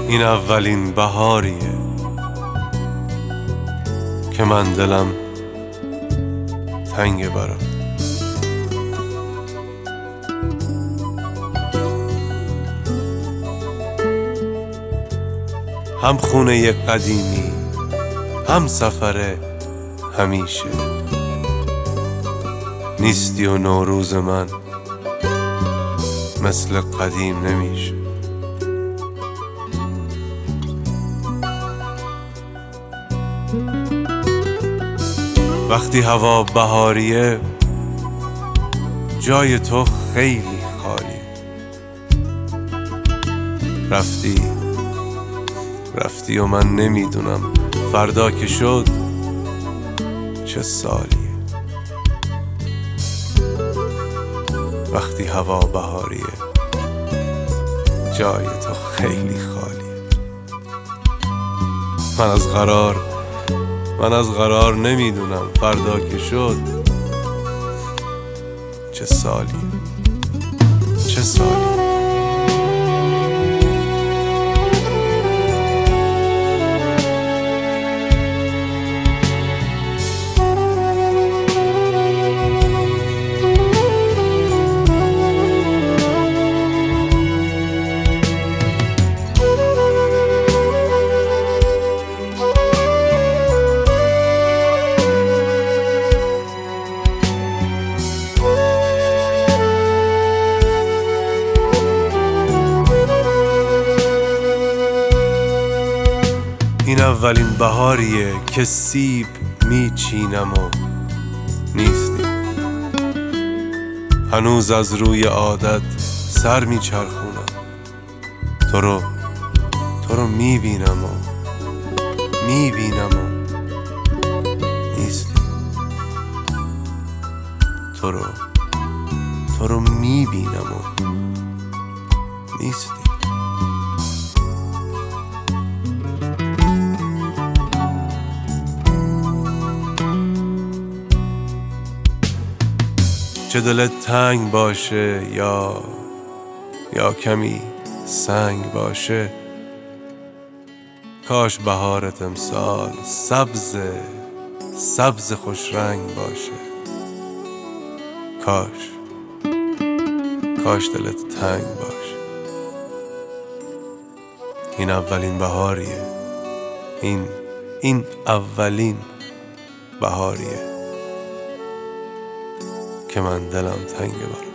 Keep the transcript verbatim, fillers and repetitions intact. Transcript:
این اولین بهاریه که من دلم تنگ برات. هم خونه قدیمی، هم سفر همیشه، نیستی و نوروز من مثل قدیم نمیشه. وقتی هوا بهاریه جای تو خیلی خالیه. رفتی رفتی و من نمیدونم فردا که شد چه سالیه. وقتی هوا بهاریه جای تو خیلی خالیه. من از قرار من از قرار نمیدونم فردا که شد چه سالیه چه سالیه. این اولین بهاریه که سیب میچینم و نیستی. هنوز از روی عادت سر میچرخونم، تو رو تو رو میبینم و میبینم و نیستی. تو رو تو رو میبینم و نیستی. چه دلت تنگ باشه یا یا کمی سنگ باشه، کاش بهارت امسال سبز سبز خوش رنگ باشه. کاش کاش دلت تنگ باشه. این اولین بهاریه این این اولین بهاریه که من دلم تنگ برات.